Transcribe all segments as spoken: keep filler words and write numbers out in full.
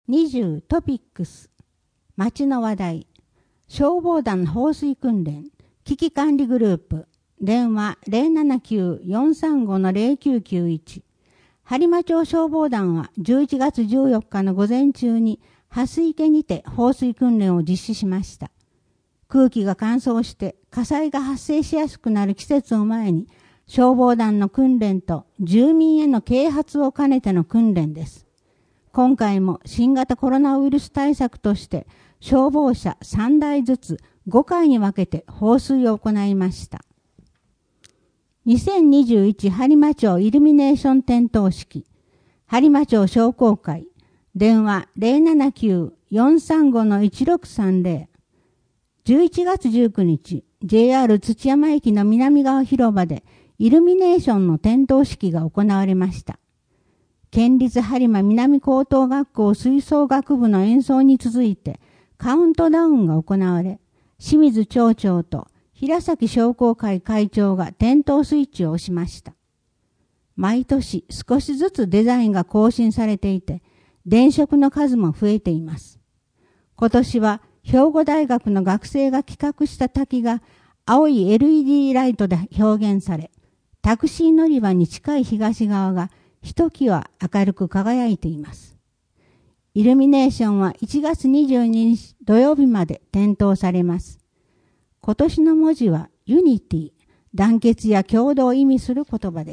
にじゅうトピックス。町の話題。消防団放水訓練。危機管理グループ。電話 ゼロななきゅう よんさんご ゼロきゅうきゅういち。播磨町消防団はじゅういちがつじゅうよっかの午前中に蓮池にて放水訓練を実施しました。空気が乾燥して火災が発生しやすくなる季節を前に、消防団の訓練と住民への啓発を兼ねての訓練です。今回も新型コロナウイルス対策として消防車さんだいずつごかいに分けて放水を行いました。にせんにじゅういち播磨町イルミネーション点灯式。播磨町商工会。電話 ゼロななきゅう よんさんご いちろくさんゼロ。じゅういちがつじゅうくにち、ジェイアール 土山駅の南側広場でイルミネーションの点灯式が行われました。県立播磨南高等学校吹奏楽部の演奏に続いてカウントダウンが行われ、清水町長と平崎商工会会長が点灯スイッチを押しました。毎年少しずつデザインが更新されていて、電飾の数も増えています。今年は兵庫大学の学生が企画した滝が青い エルイーディー ライトで表現され、タクシー乗り場に近い東側がひときわ明るく輝いています。イルミネーションはいちがつにじゅうににち土曜日まで点灯されます。今年の文字はユニティ、団結や共同を意味する言葉です。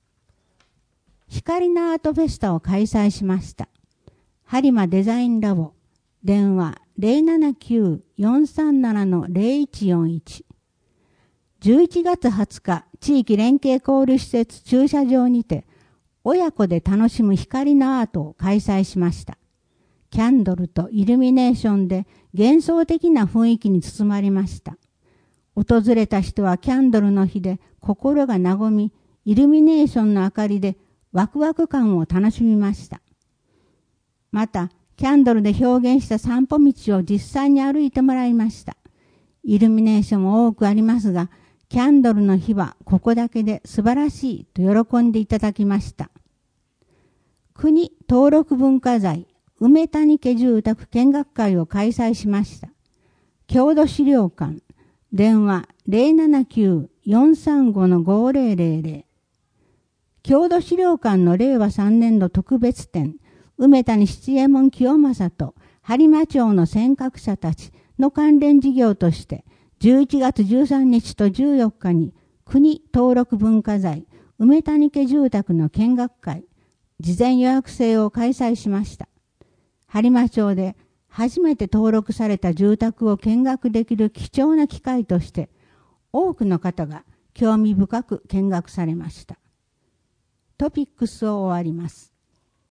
光のアートフェスタを開催しました。播磨デザインラボ、電話 ゼロななきゅう よんさんなな ゼロいちよんいち。じゅういちがつはつか、地域連携交流施設駐車場にて、親子で楽しむ光のアートを開催しました。キャンドルとイルミネーションで幻想的な雰囲気に包まれました。訪れた人はキャンドルの火で心が和み、イルミネーションの明かりでワクワク感を楽しみました。また、キャンドルで表現した散歩道を実際に歩いてもらいました。イルミネーションも多くありますが、キャンドルの火はここだけで素晴らしいと喜んでいただきました。国登録文化財梅谷家住宅見学会を開催しました。郷土資料館、電話 ゼロななきゅう よんさんご ごゼロゼロゼロ。郷土資料館のれいわさんねん度特別展、梅谷七右衛門清正と播磨町の先覚者たちの関連事業として、じゅういちがつじゅうさんにちとじゅうよっかに国登録文化財梅谷家住宅の見学会、事前予約制を開催しました。播磨町で初めて登録された住宅を見学できる貴重な機会として、多くの方が興味深く見学されました。トピックスを終わります。